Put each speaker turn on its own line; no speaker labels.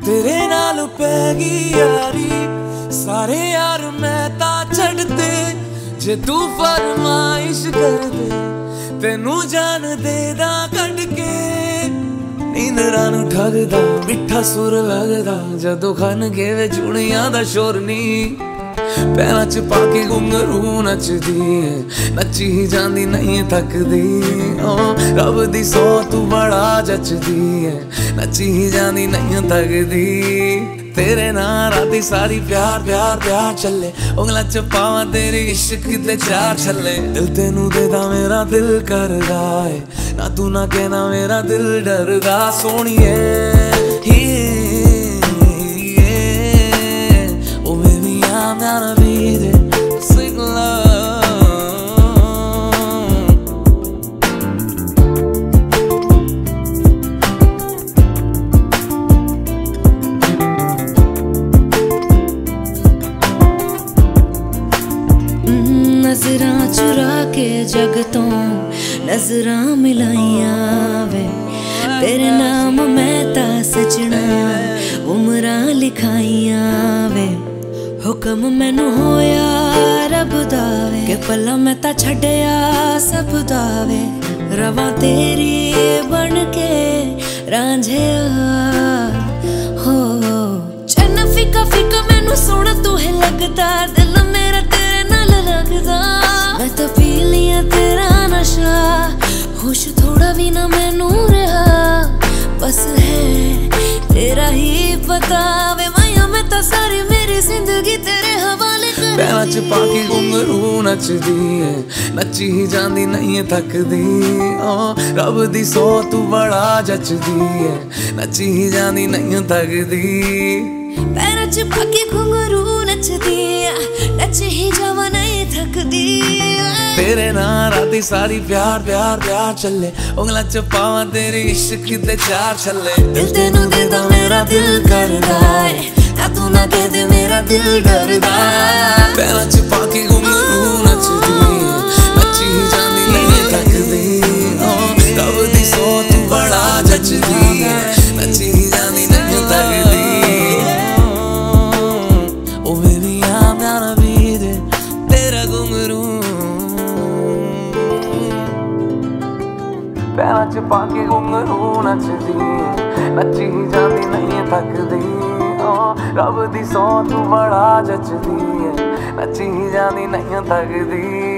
तेरे नाल पैगी यारी सारे यार मैं ता छड्डते जे तू फरमाइश कर दे तेनू जान दे दा कट के नींदरां नू ठगदा मिठा सुर लगदा जदों खन के वे चुड़ियां दा शोर नी पैरां च पाके घुंघरू नचदी नची ही जांदी नहीं थकदी रब दी सौ तू बड़ा जचदी नची ही जांदी नहीं थकदी तेरे नाल राती सारी प्यार प्यार प्यार चले उंगलां च पावां तेरे इश्क दे चार छल्ले दिल तेनू देदा मेरा दिल करदा है ना तू ना कहना मेरा दिल डरदा सोहणीए I'm not a leader, sing
नजरां चुरा के जग तो नजरां मिलाइया वे तेरे नाम मैं ता सजना उमरां लिखाइया वे हुक्म मैनू होया रब दा वे के पला मैं ता छड्डिया सब दा वे रवां तेरी बन के रांझिया हो चन्न फिका फिका मैनू सोहना तू है लगदा दिल मेरा तेरे नाल लगदा मैं तो पी लिया तेरा नशा होश थोड़ा भी ना मैनू रहा बस है तेरा ही पता वे माया मैं तो सारी मेरी जिंदगी तेरे हवाले कर
पैरां च पाके घुंघरू नचदी नची ही जांदी नहीं थकदी रब दी सौ तू बड़ा जचदी नची ही जांदी नहीं थकदी
पैरां च पाके घुंघरू नचदी नच ही जावां नहीं थकदी
तेरे नाल राती सारी प्यार प्यार प्यार चले उंगलां च पावां तेरे इश्क दे चार छल्ले
दिल तेनू देदा मेरा दिल करदा ना तू ना कह दे मेरा दिल डरदा
पैरां च पाके घुंघरू नचदी नची ही जांदी नहीं थकदी रब दी सौ तू बड़ा जचदी नची ही जांदी नहीं थकदी ओ baby I'm not a beat तेरा घुंघरू पैरां च पाके घुंघरू नचदी नची ही जांदी नहीं थकदी रब दी सौ तू बड़ा जचदी नची ही जांदी नहीं थकदी।